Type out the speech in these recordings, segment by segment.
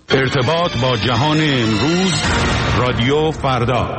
ارتباط با جهان امروز، رادیو فردا.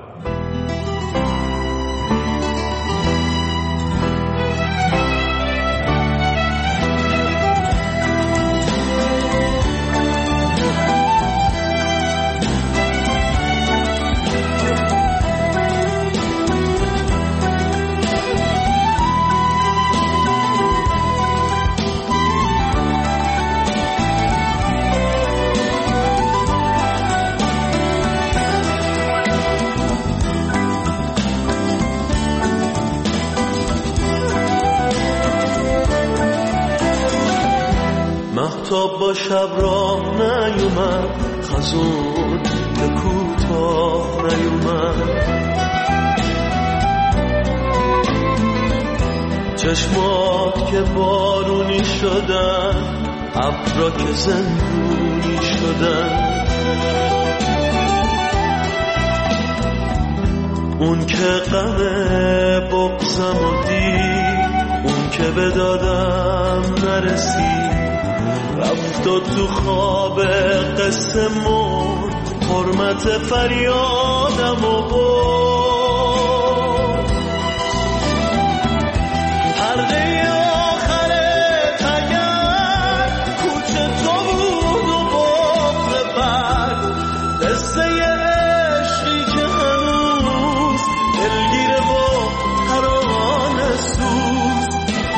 مهتاب با شب راه نیومد، خزون به کوتاه نیومد. چشمات که بارونی شدن، ابرا که زندونی شدن. اون که غم بغضم و دید، اون که به دادم نرسید، رفت و تو خواب قصه مرد، حرمت فریادم و برد. حلقه آخر تگر کوچه تو بود و بغض برد، قصه عشقی که هنوز دلگیره و ترانه سوز.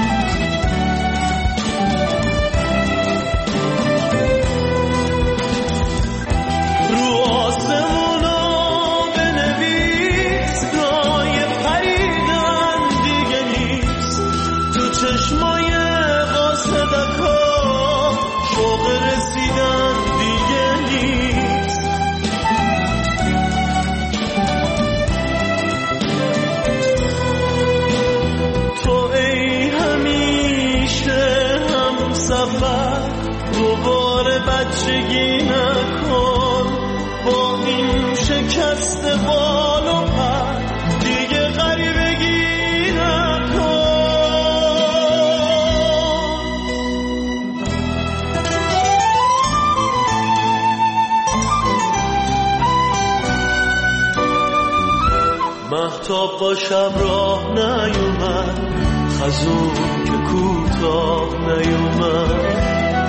چشمای قاصدکا شوق رسیدن دیگه نیست. تو ای همیشه هم سفر، دوباره بچگی نکن. با این شکست بال و پر دیگه غریبگی نکن. مهتاب با شب راه نیومد، خزون که کوتاه نیومد.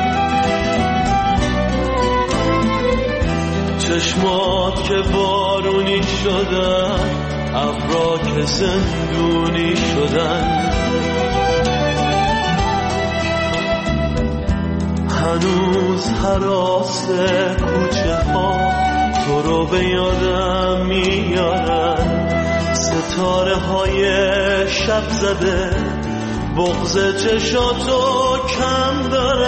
چشمات که بارونی شدن، ابرا که زندونی شدن. هنوز هراس کوچه ها تو رو به یادم میارن. ستاره های شب زده بغض چشاتو کم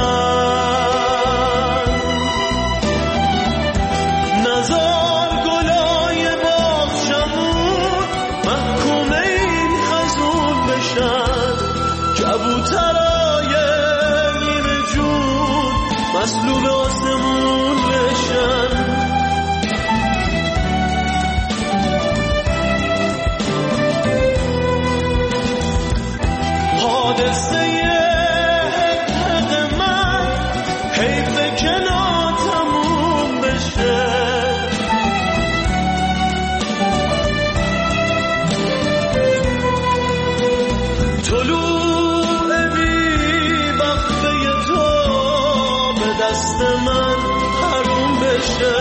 دارن. نزار گلای باغچمون محکوم این خزون بشن. کبوترای نیمه جون مسلوب آسمون بشن. حادثه حق من حیف که ناتموم بشه. طلوع بی وقفه تو به دست من حروم بشه.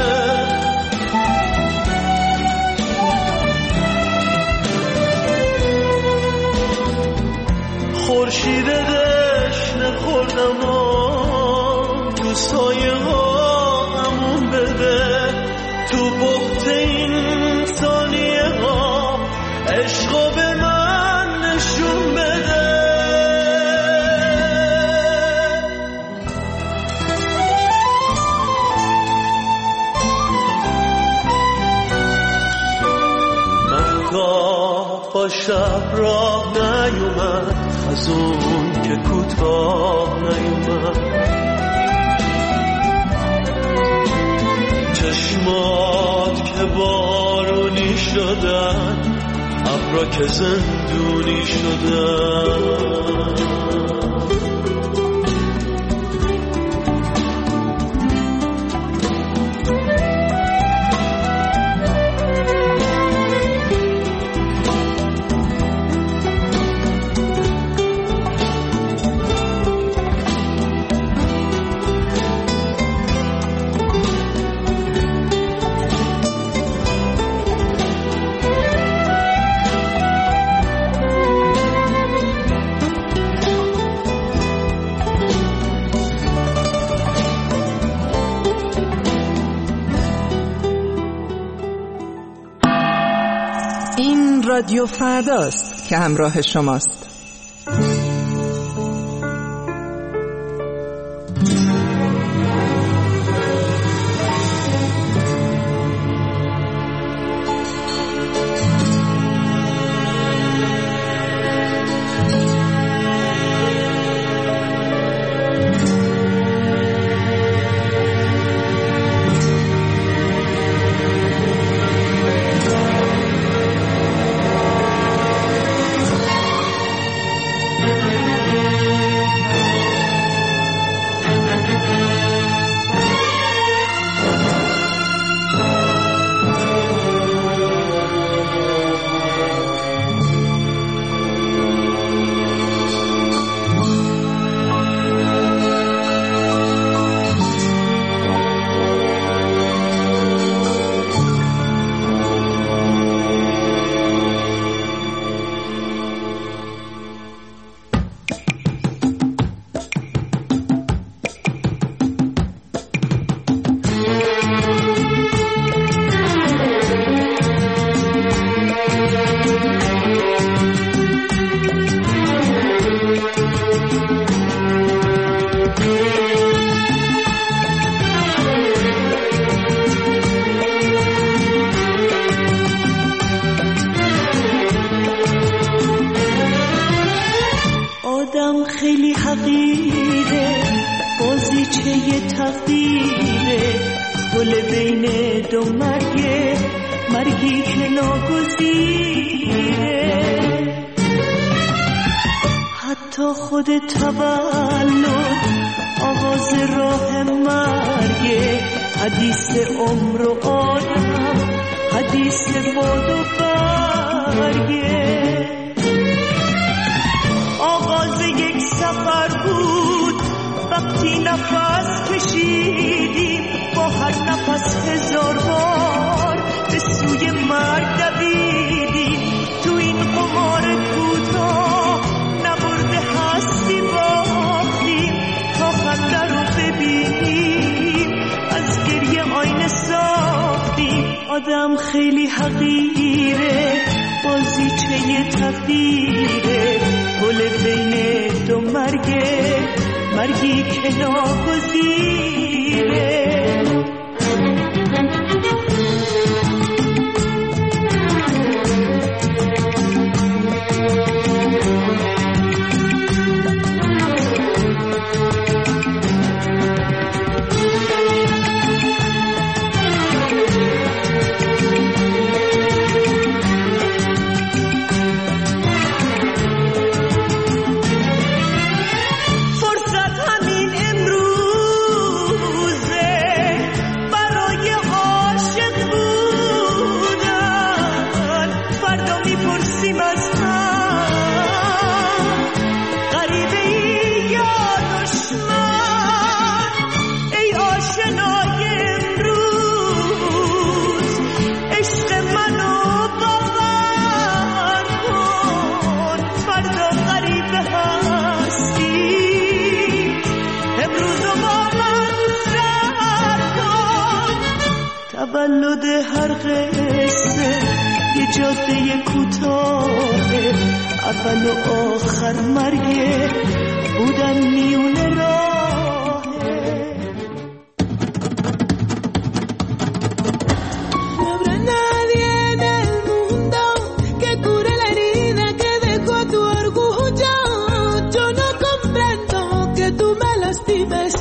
خورشید دشنه خوردم و تو سایه ها همون بده. تو بخت این ثانیه ها عشقو به من نشون بده. مهتاب با شب راه نیومد، خزون که کوتاه نیومد. چشمات که بارونی شدن، ابرا که زندونی شدن. رادیو فرداست که همراه شماست. خیلی حقیره، بازیچه تقدیره، گل بین دو مرگه، مرگی که ناگزیره. حتی خود تولد آغاز راه مرگه، حدیث عمر و آدم، حدیث باد و برگه. آغاز یک سفر بود وقتی نفس کشیدیم، با هر نفس هزار بار به سوی مرگ دویدیم. تو این قمار کوتاه نبرده هستی باختیم، تا خنده رو ببینیم از گریه آینه ساختیم. آدم خیلی حقیره، بازیچه تقدیره، گل بین دو مرگه، مرگی که ناگزیره. تولد هر قصه یه جاده کوتاهه، اول و آخر مرگه، بودن میون راهه. No habrá nadie en el mundo que cure la herida que dejó tu orgullo. Yo no comprendo que tú me lastimes.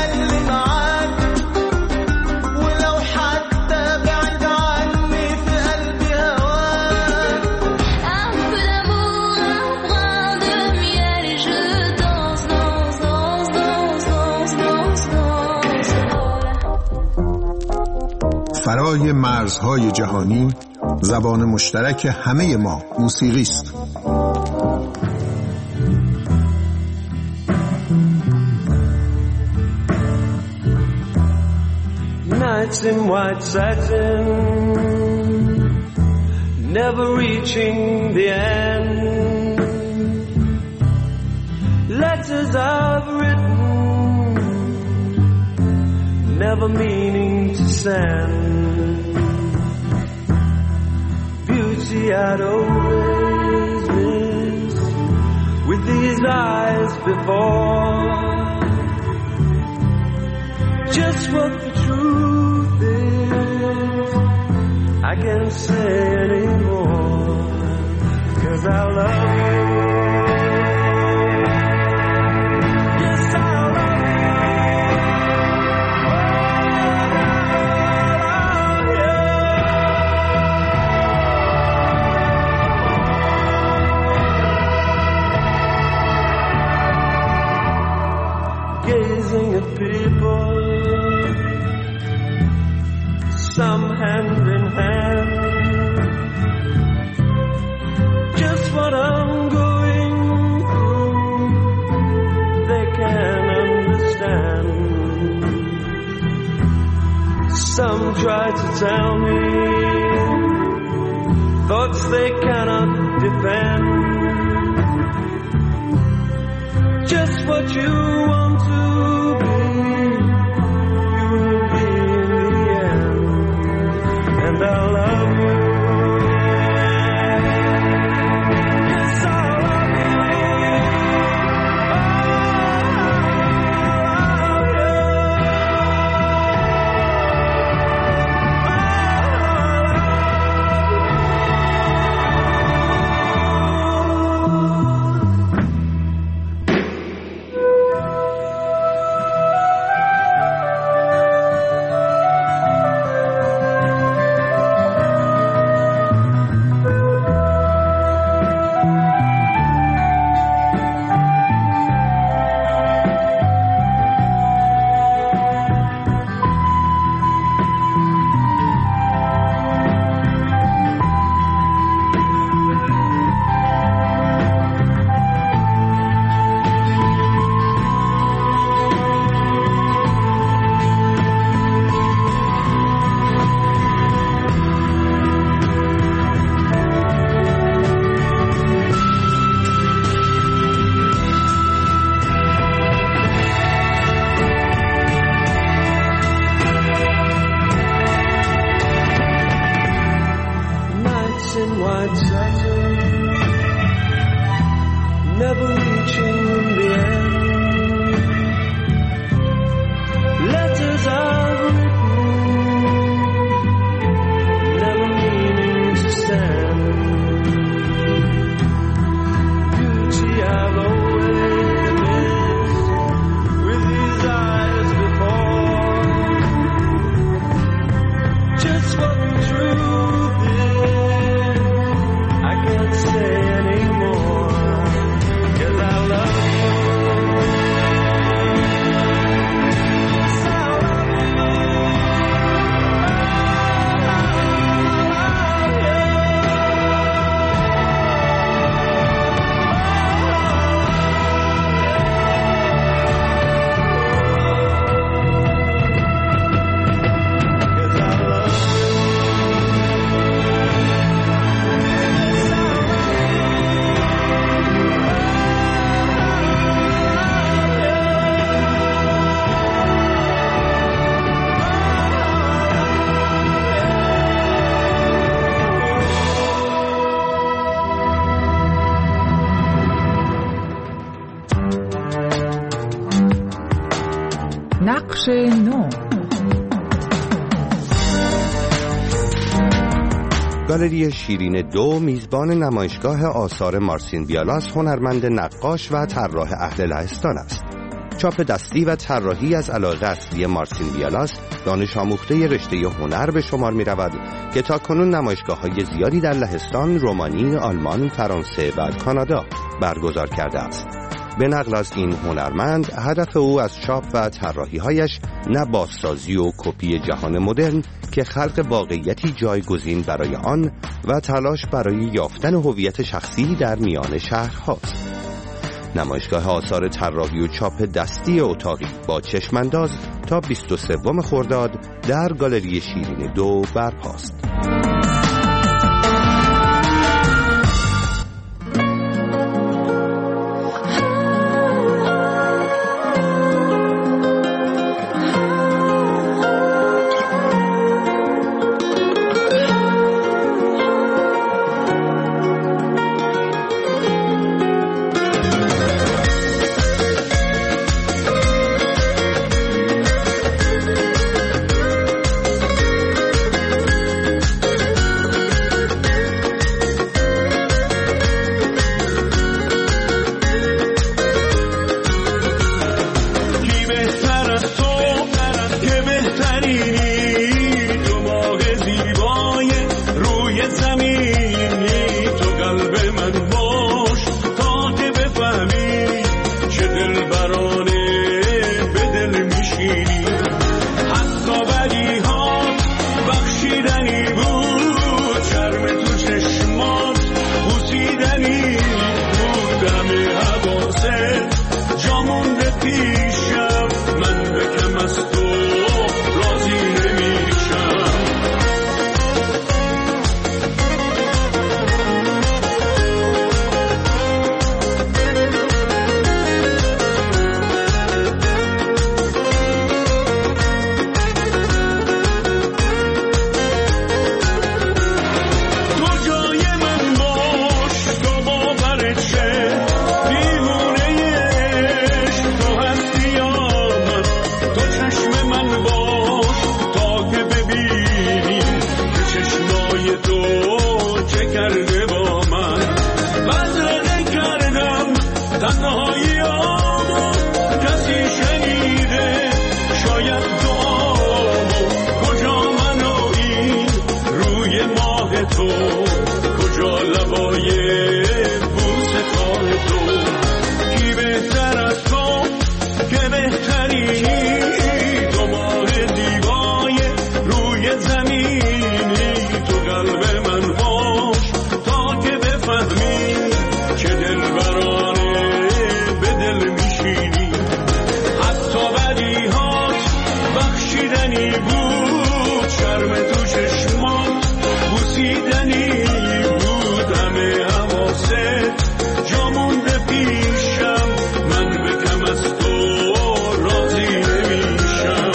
فرای مرزهای جهانی زبان مشترک همه ما موسیقی است. Nights in white satin, never reaching the end. Letters I've written, never meaning to send. beauty I'd always missed with these eyes before. Just what the truth is, I can't say anymore, 'cause I love you. Yes, I love you. Gazing at people, some hand in hand, just what I'm going through, they can understand. Some try to tell me thoughts they cannot defend. Just what you want to be, you will be in the end. And I love you. Yes, I love you. نقش نو. گالری شیرین 2 میزبان نمایشگاه آثار مارسین بیالاس، هنرمند نقاش و طراح اهل لهستان است. چاپ دستی و طراحی از علاقه اصلی مارسین بیالاس، دانش آموخته رشته هنر به شمار می رود که تاکنون نمایشگاه‌های زیادی در لهستان، رومانی، آلمان، فرانسه و کانادا برگزار کرده است. به نقل از این هنرمند، هدف او از چاپ و طراحی‌هایش نه بازسازی و کپی جهان مدرن که خلق واقعیتی جایگزین برای آن و تلاش برای یافتن هویت شخصی در میان شهرهاست. نمایشگاه آثار طراحی و چاپ دستی اتاقی با چشمانداز تا 23 خرداد در گالری شیرین 2 برپاست. تو، کجا لبای بوسه خواهی تو، کی بهتر از تو که بهتری، تو ماه زیبای روی زمینی، تو قلب من باش تا که بفهمی چه دلبرانه به دل میشینی. حتی بدیهات بخشیدنی بود، شرم تو چشمات بوسیدنی بود، همه حواست جا مونده پیشم، من به کم از تو راضی نمیشم.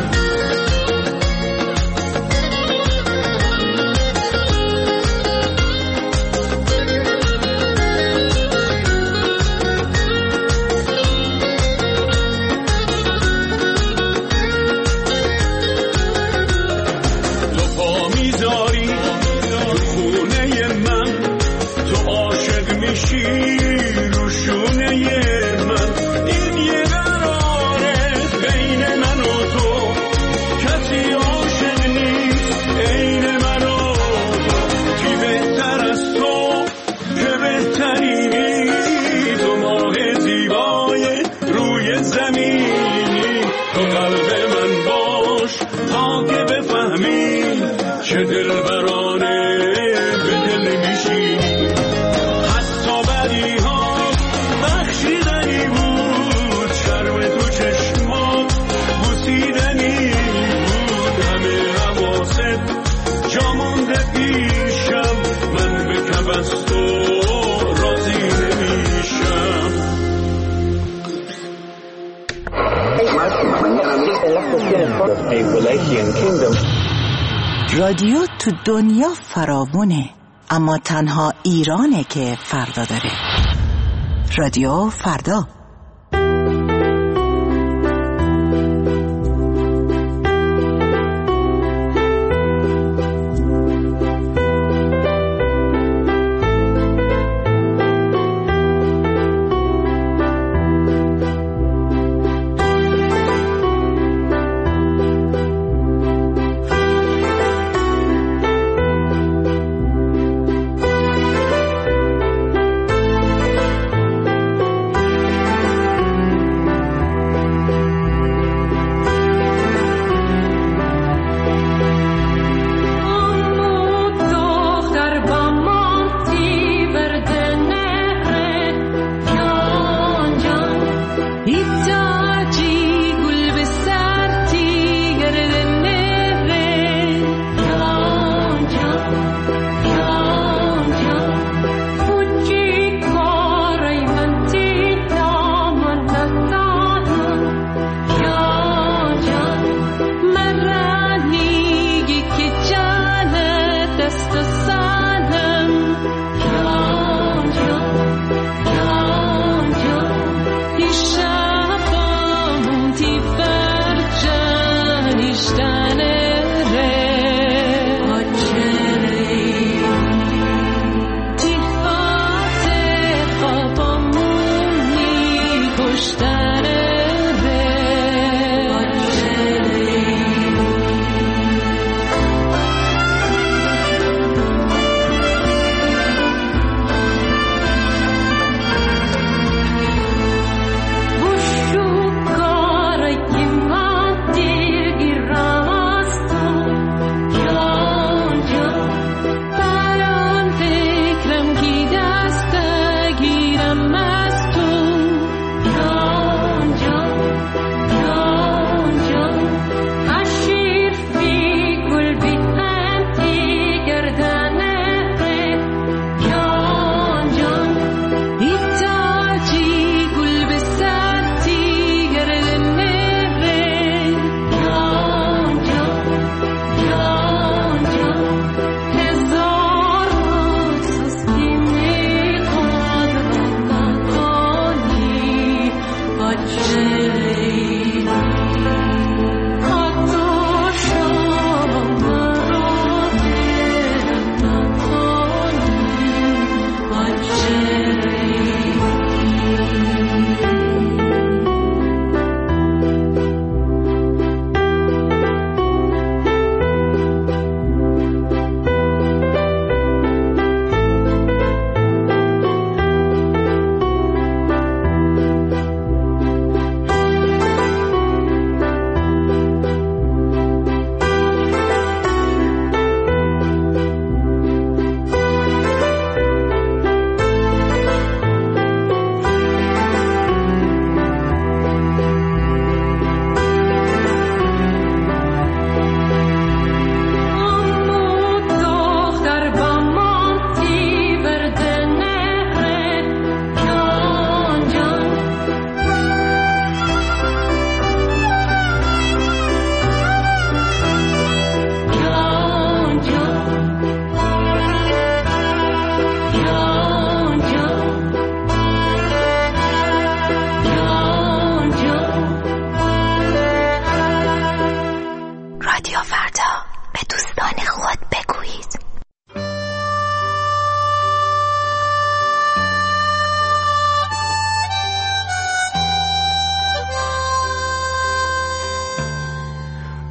تو پا میذاری تو خونه من، تو عاشق میشی رو شونه من، این یه قراره بین من و تو، کسی عاشق نیست عین من و تو، کی بهتر از تو که بهتری، تو ماه زیبای روی زمینی، تو قلب من باش تا که بفهمی چه دلبرانه به دل میشینی. حتی بدیها بخشیدنی بود، شرم تو چشمات بوسیدنی بود، همه حواست جا مونده پیشم، من به کم از تو راضی نمیشم. رادیو تو دنیا فراوونه، اما تنها ایرانه که فردا داره. رادیو فردا.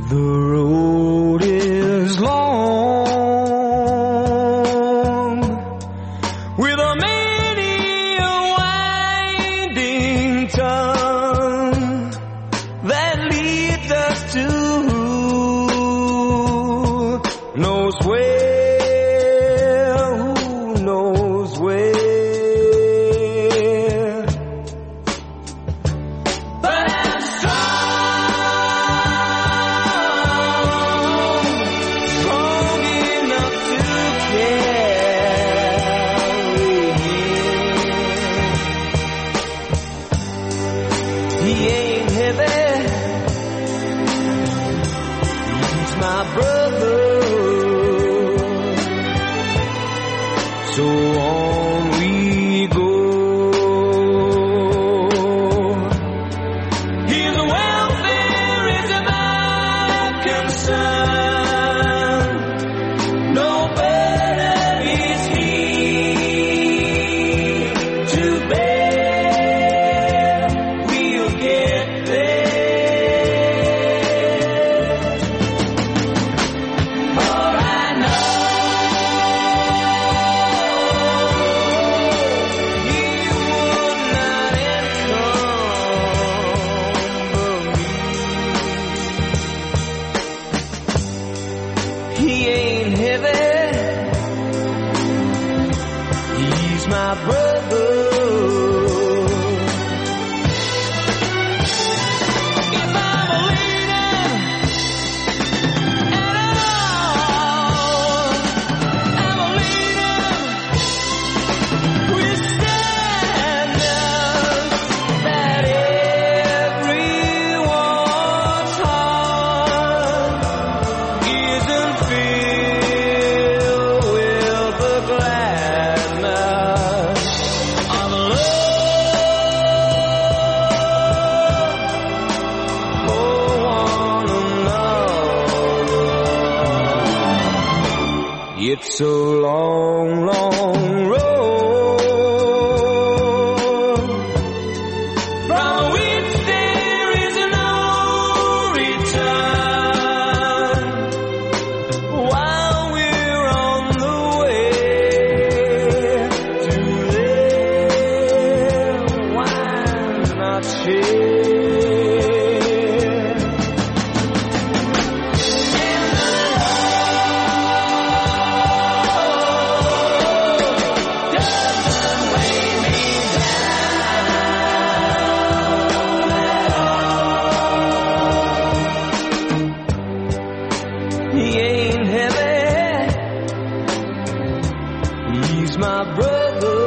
The road is long with a many a winding tongue that leads us to knows where, who knows where. But I'm strong enough to carry him. He ain't heavy, he's my brother. So on we go. His welfare is my concern. No burden is he to bear. We'll get there. For I know he would not encumber me. He ain't heavy, he's my brother. If I'm a leader at all, I'm a leader with standards that everyone's heart isn't filled with the gladness of love. For one another. It's a long, long road from which there is no return. While we're on the way to there, why not share? He ain't heavy, he's my brother.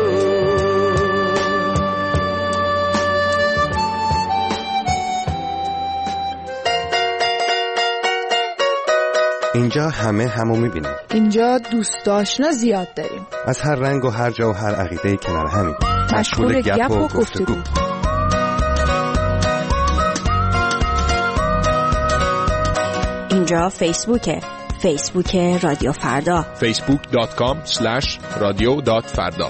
اینجا همه همو میبینیم. اینجا دوست آشنا زیاد داریم. از هر رنگ و هر جا و هر عقیده کنار همین. مشغول گپ و گفتگو. اینجا فیسبوکه. فیسبوک رادیو فردا. facebook.com/radio.farda.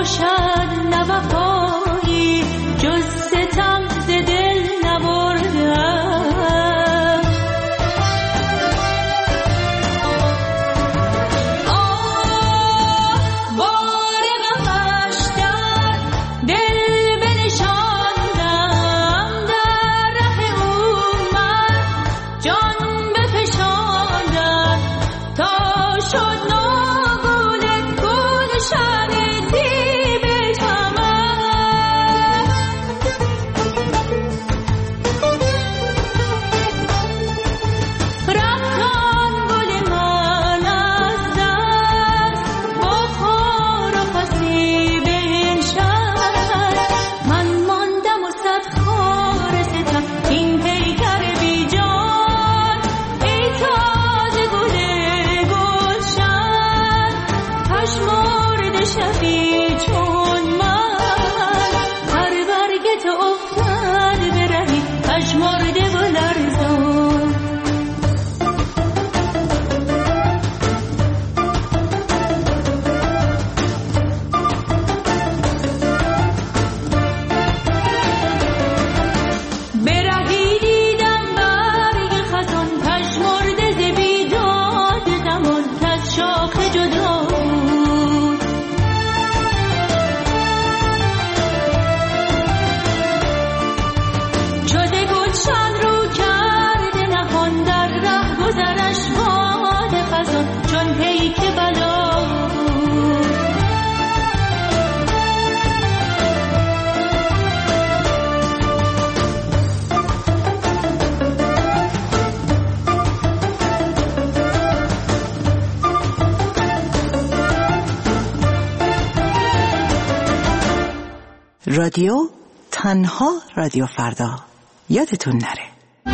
باشد نه وفایی جز ستم ز دل نبردم. بار غمش در دل بنشاندم، در ره او من جان بفشاندم تا شد ناگل گلشن زیب چمن. رفتان گل من از دست با خار و خسی بنشست، من ماندم و صد خار ستم این پیکر بی جان. ای تازه گل گلشن پژمرده شبی چون من، هر برگت افتد به رهی پژمرده و لرزان. برهی دیدم برگ خزان پژمرده ز بیداد زمان کز شاخ جدا بود. شده گلشن رو کرده نهان در ره گذرش باد خزان چون پیک بلا بود. رادیو تنها رادیو فردا، یادتون نره.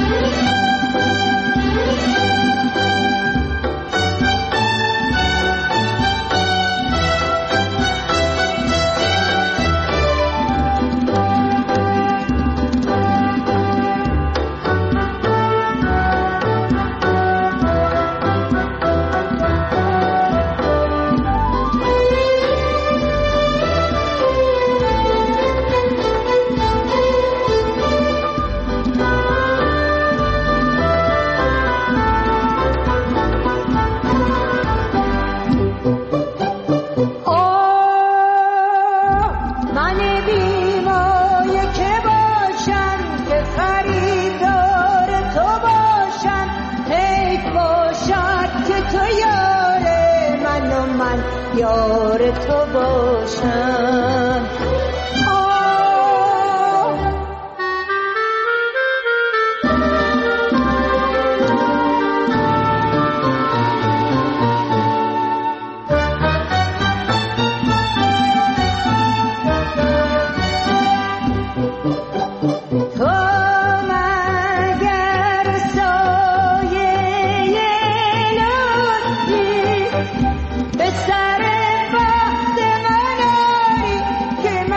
یار تو باشم. به سر وقت من آری که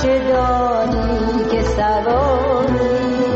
هرچه دانی که سواری.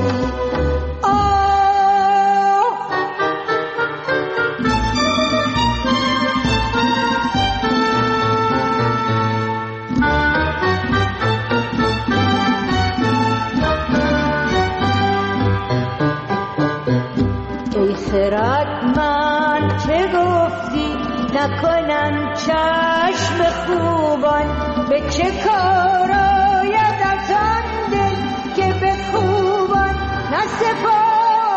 خردمند چه گفتی نکنم چشم خوبان، به چه کار آید از آن دل که به خوبان نسپاری.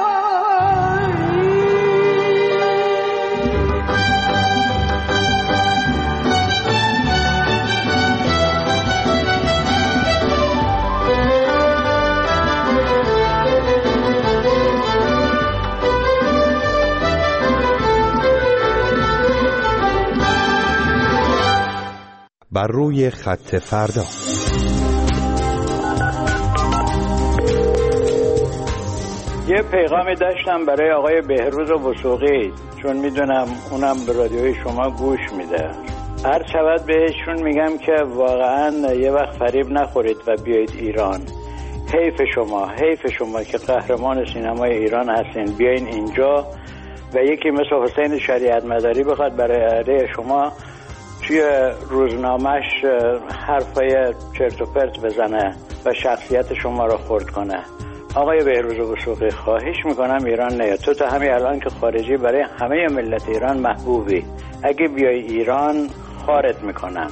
بر روی خط فردا. یه پیغامی داشتم برای آقای بهروز وثوقی، چون میدونم اونم به رادیوی شما گوش میده. هر شود بهشون میگم که واقعا یه وقت فریب نخورید و بیایید ایران. حیف شما که قهرمان سینمای ایران هستین، بیاین اینجا و یکی مثل حسین شریعت مداری بخواد برای علیه شما توی روزنامه‌اش حرفای چرت و پرت بزنه و شخصیت شما رو خرد کنه. آقای بهروز وثوقی خواهش میکنم ایران نیا. تو تا همین الان که خارجی برای همه ملت ایران محبوبی، اگه بیای ایران خارت میکنم.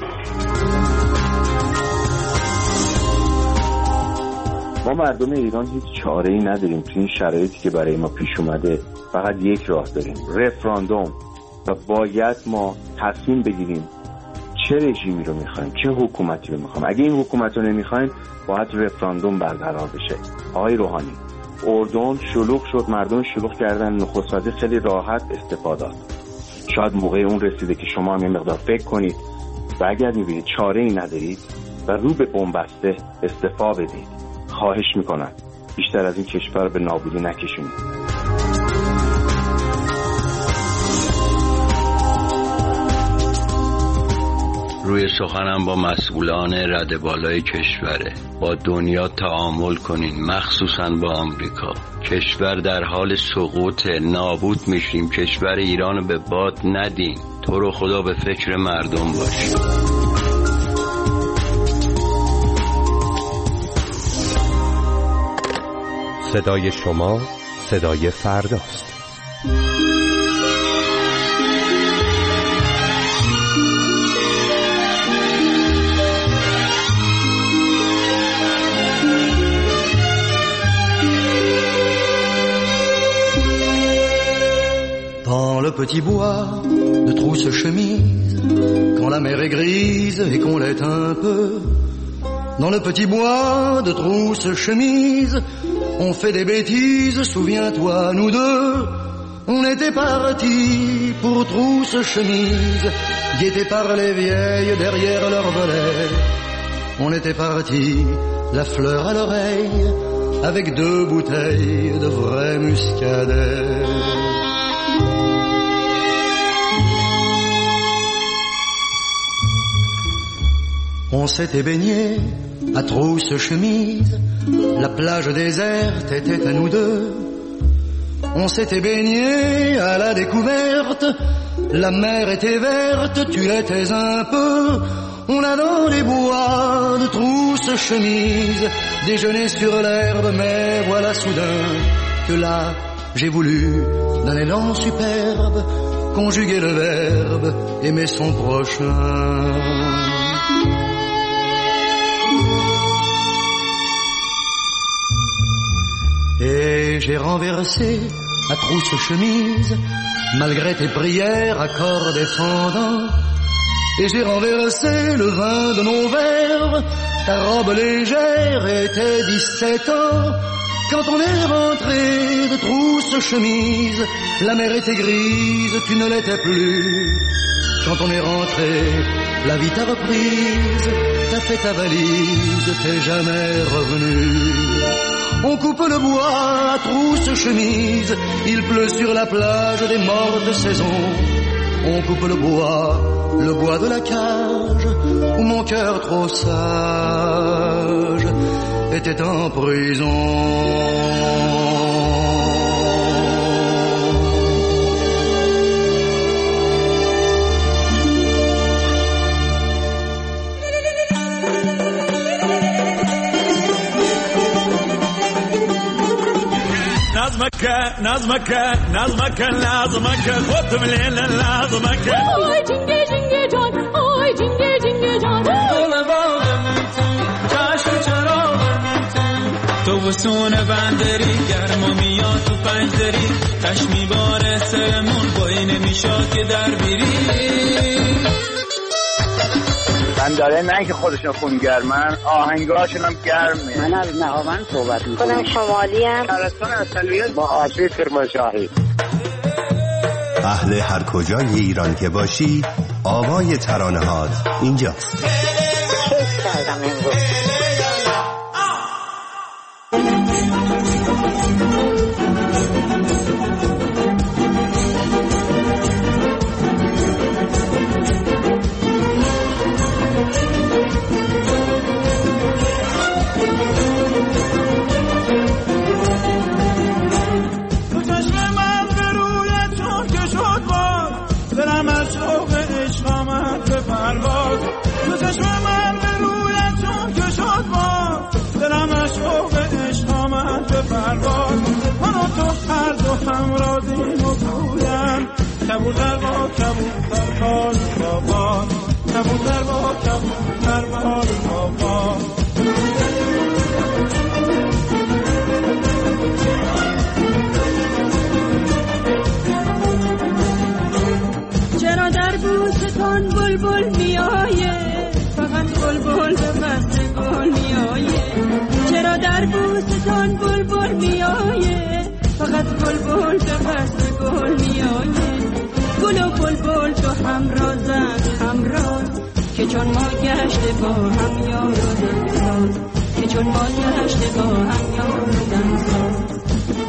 ما مردم ایران هیچ چاره‌ای نداریم تو این شرایطی که برای ما پیش اومده. فقط یک راه داریم، رفراندوم، و باید ما تصمیم بگیریم چه رژیمی رو میخوایم، چه حکومتی رو میخوایم. اگه این حکومت رو نمیخوایم باید رفراندوم برقرار بشه. آقای روحانی، اردن شلوغ شد، مردم شلوغ کردن، نخست وزیر خیلی راحت استفاده داد. شاید موقع اون رسیده که شما هم یه مقدار فکر کنید و اگر میبینید چاره ای ندارید و رو به بن‌بسته استعفا بدید. خواهش میکنم بیشتر از این کشور به نابودی نکشونید. روی سخنم با مسئولان رده بالای کشوره. با دنیا تعامل کنین، مخصوصا با آمریکا. کشور در حال سقوط، نابود میشیم. کشور ایرانو به باد ندین. تو رو خدا به فکر مردم باش. صدای شما صدای فرداست. Dans le petit bois de trousse-chemise, quand la mer est grise et qu'on l'est un peu, dans le petit bois de trousse-chemise, on fait des bêtises, souviens-toi, nous deux, on était partis pour trousse-chemise, guettés par les vieilles derrière leur volet. On était partis, la fleur à l'oreille, avec 2 bouteilles de vrai muscadet. On s'était baigné à trousse-chemise, la plage déserte était à nous deux. On s'était baigné à la découverte, la mer était verte, tu l'étais un peu. On a dans les bois de trousse-chemise déjeuné sur l'herbe, mais voilà soudain que là j'ai voulu d'un élan superbe conjuguer le verbe aimer son prochain. Et j'ai renversé à trousse-chemise, malgré tes prières à corps défendant. Et j'ai renversé le vin de nos verres, ta robe légère était 17 ans. Quand on est rentré de trousse-chemise, la mer était grise, tu ne l'étais plus. Quand on est rentré, la vie t'a reprise, t'as fait ta valise, t'es jamais revenu. On coupe le bois à trousse-chemise, il pleut sur la plage des mortes saisons. On coupe le bois le bois de la cage où mon cœur trop sage était en prison. نظمك خود مليل لازمك آی جنگه جنگه جان آی جنگه جنگه جان دل باغم تو چشم چراغم تو وسون بندری گرما میاد تو پنجری تش میباره سرمون بایی نمیشاد که در بیری من داره نه که خودشون خونگرمن آهنگاشون هم گرمه. من از نهاوند صحبت میکنم. خودم شمالی ام. شهرستان اصلیت با آسیب کرمانشاهی. اهل هر کجای ایران که باشی آوای ترانه‌هات اینجاست. کیف کردم امروز. کبوتر با کبوتر باز بابا کبوتر با کبوتر باز بابا چرا در بوستان بلبل میآیه فقط بلبل به قصد گل میآیه چرا در بوستان بلبل میآیه فقط بلبل به قصد گل میآیه گل و بلبل تو همرازن همراز که چون ما گشته با هم یار و دمساز که چون ما گشته با هم یار و دمساز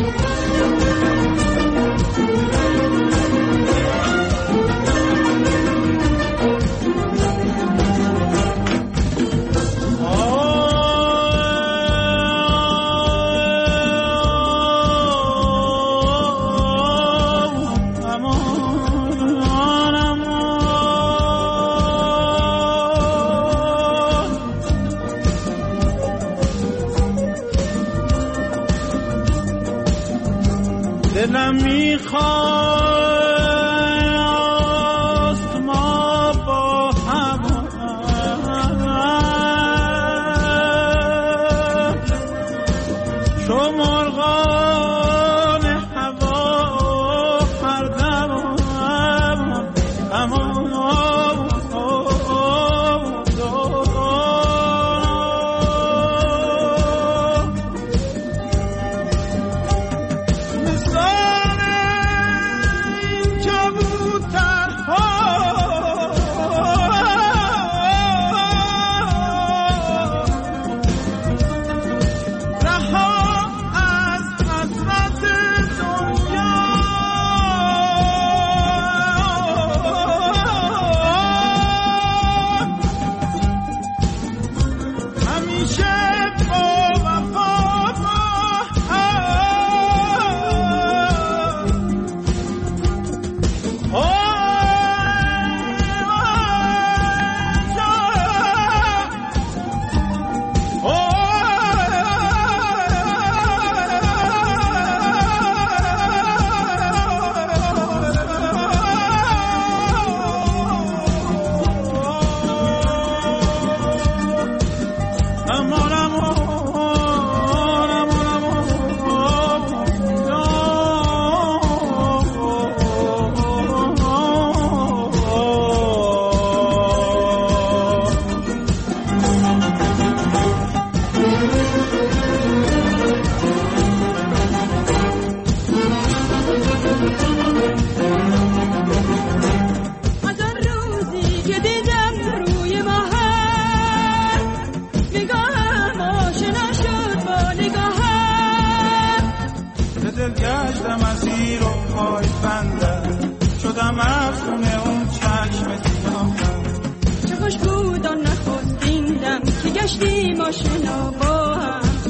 دلم میخواست ما با هم چو مرغان هوا هر دم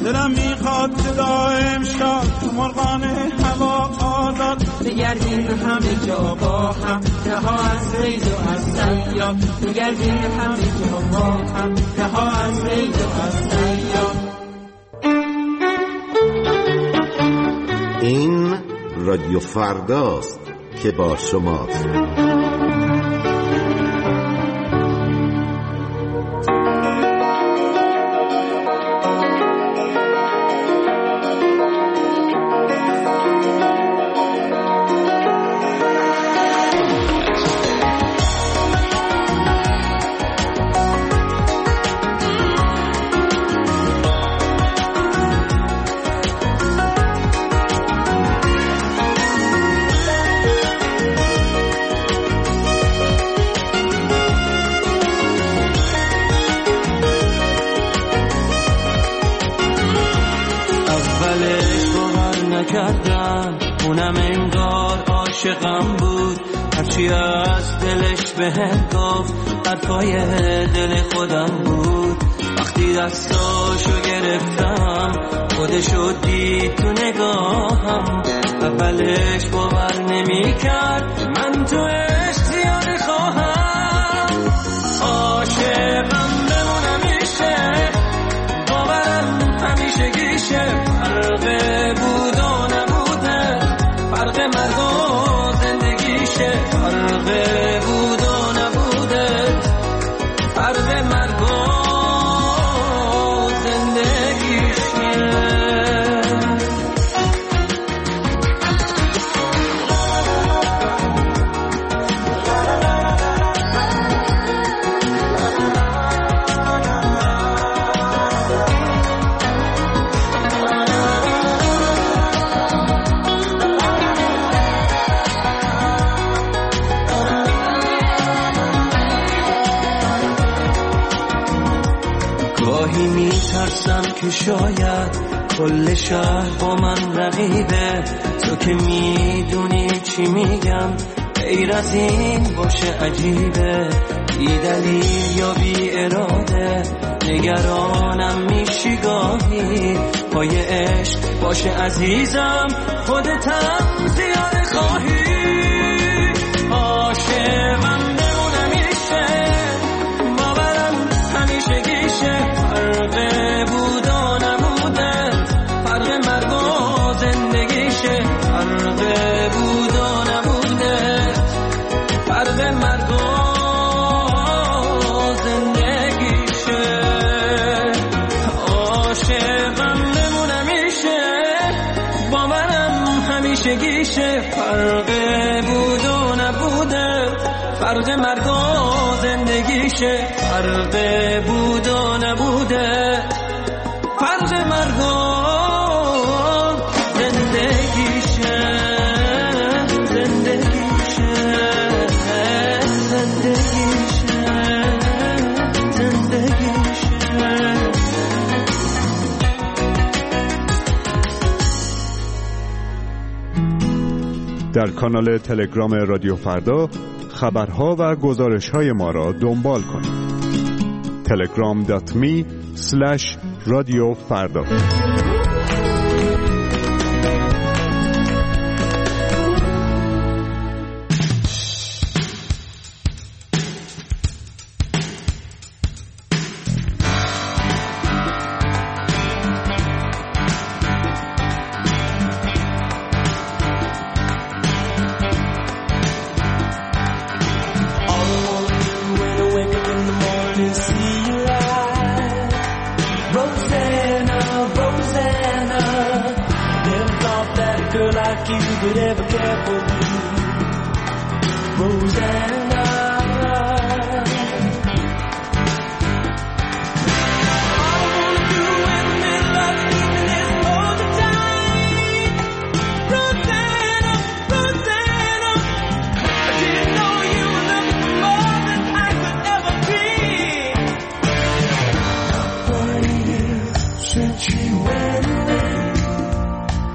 دلم میخواد که دائم شاد مرغان هوا آزاد بگردیم همه جا با هم رها از ریز و از سیاد بگردیم همه جا با هم رها از ریز و از سیاد. این رادیو فرداست که با شماست. اونم انگار عاشقم بود هرچی از دلش بهم گفت حرفای دل خودم بود. وقتی دستاشو گرفتم خودشو دید تو نگاهم اولش باور نمی کرد من تو عشق زیاده خواهم. عاشقم بمونم میشه باورم همیشه گیشه فرقه بود و نبوده فرق مرگ و زندگیشه فرق بود و نبوده فرق مرگ و زندگیشه. میترسم که شاید کل شهر با من رقیبه تو که میدونی چی میگم غیر از این باشه عجیبه بی دلیل یا بی اراده نگرانم میشی گاهی پای عشق باشه عزیزم خودتم زیاده خواهی. عاشقم بمونم میشه باورم همیشه گیشه فرق بود و نبوده فرق مرگ و زندگیشه فرق بود و نبوده فرق مرگ و زندگیشه. عاشقم بمونم میشه باورم همیشه گیشه فرق بود و نبوده فرق مرگ و زندگیشه فرق بود و نبوده فرق مرگ و زندگیشه زندگیشه زندگیشه زندگیشه. در کانال تلگرام رادیو فردا خبرها و گزارش‌های ما را دنبال کنید. telegram.me/رادیو فردا.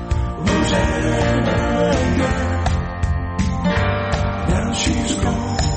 She's gone.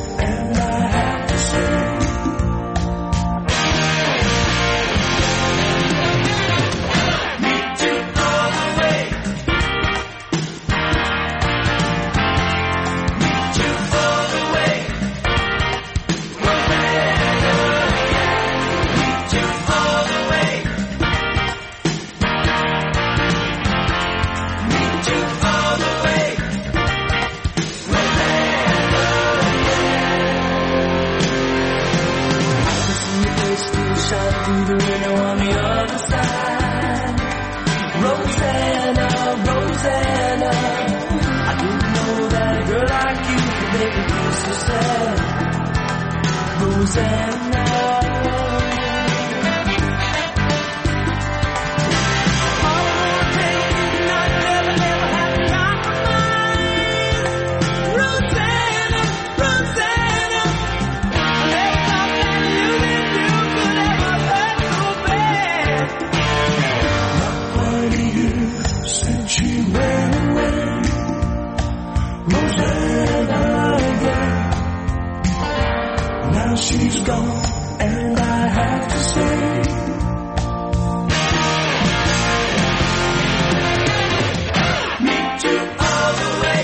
Rosanna, Rosanna, I didn't know that a girl like you could make me feel so sad. Rosanna, she's gone, and I have to say, meet you all the way,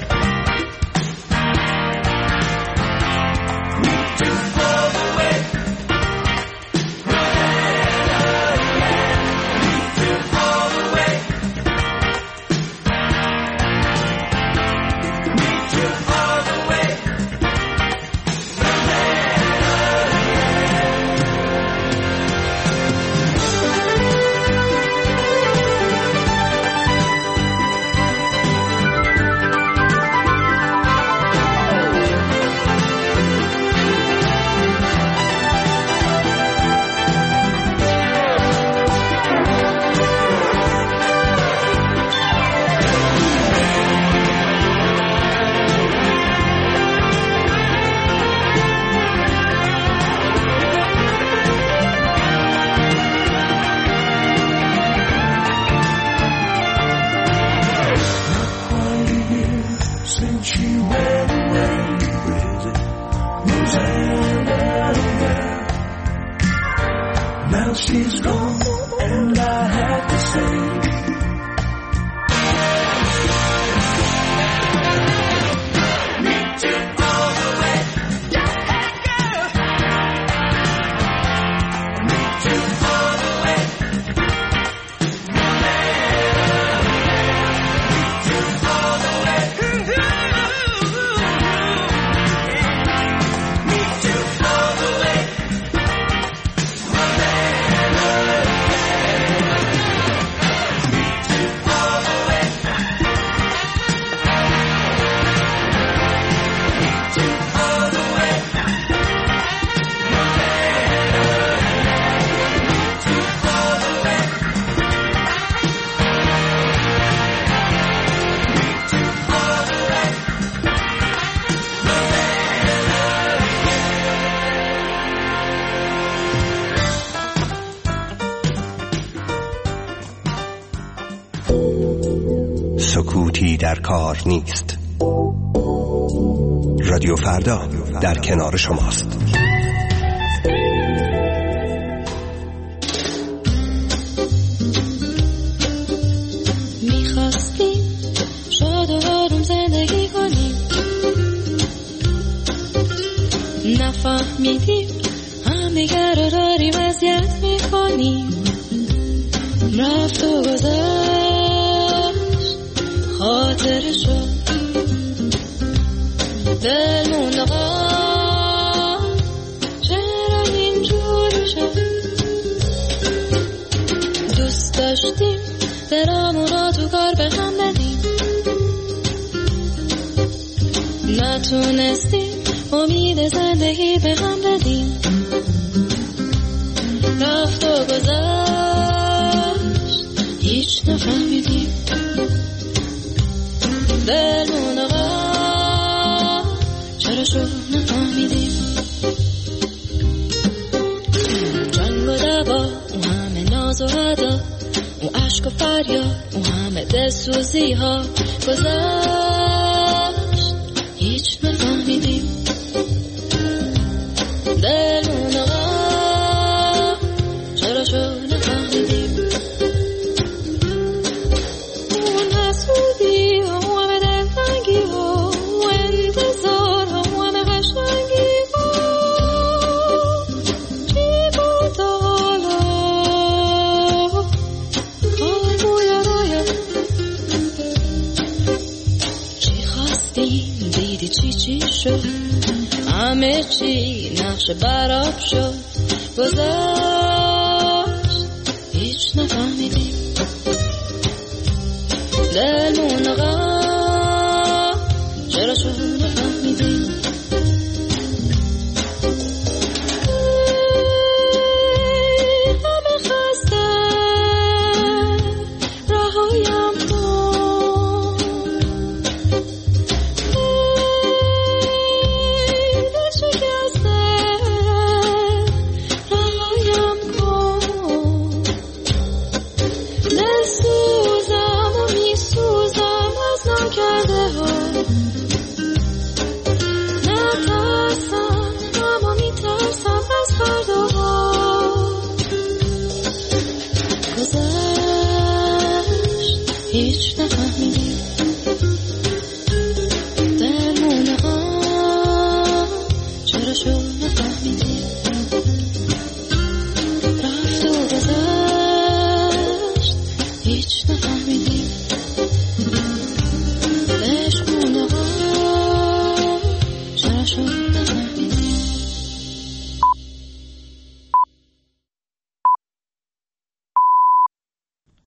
meet you all the way, meet you all the way, meet you all the way. Now she's gone, and I have to say, meet you all the way, yeah, girl. Meet you all the way, meet you all the way, meet you all the way. سکوتی در کار نیست. رادیو فردا در کنار شماست. میخواستیم شاد و آروم زندگی کنیم، نفهمیدیم همدیگر رو داریم اذیت میکنیم. رفت و گذشت خاطرشو، دلمون آقا چرا اینجوری شد. دوست داشتیم دلمون رو تو کار به هم بدیم، نتونستیم امید زندگی به هم بدیم. رفت و گذشت هیچ نفهمیدیم، دلمون آقا چرا شد نفهمیدیم. جنگ و دعوا، اون همه ناز و ادا، اون عشق و فریاد، اون همه دلسوزی ها گذشت هیچ نفهمیدیم. دلمون آقا چرا شد نفهمیدیم. اون حسودی ها، همه دلتنگی ها، انتظار ها، همه قشنگی ها، چی بود حالا خواهی رایم. چی خواستیم دیدی چی شد، همه چی نقش براب شد، گذشت هیچ نفهمیدیم. دلمون غم چرا شو نفهمیدی همه خسته رهایم کن دل شکسته رهایم کن دل سوزم و می سوزم از نکرده ها نترسم اما می ترسم از فرداها گذشت هیچ نفهمیدی دلمون غم چرا شو نفهمیدی رفت و گذشت هیچ نفهمیدی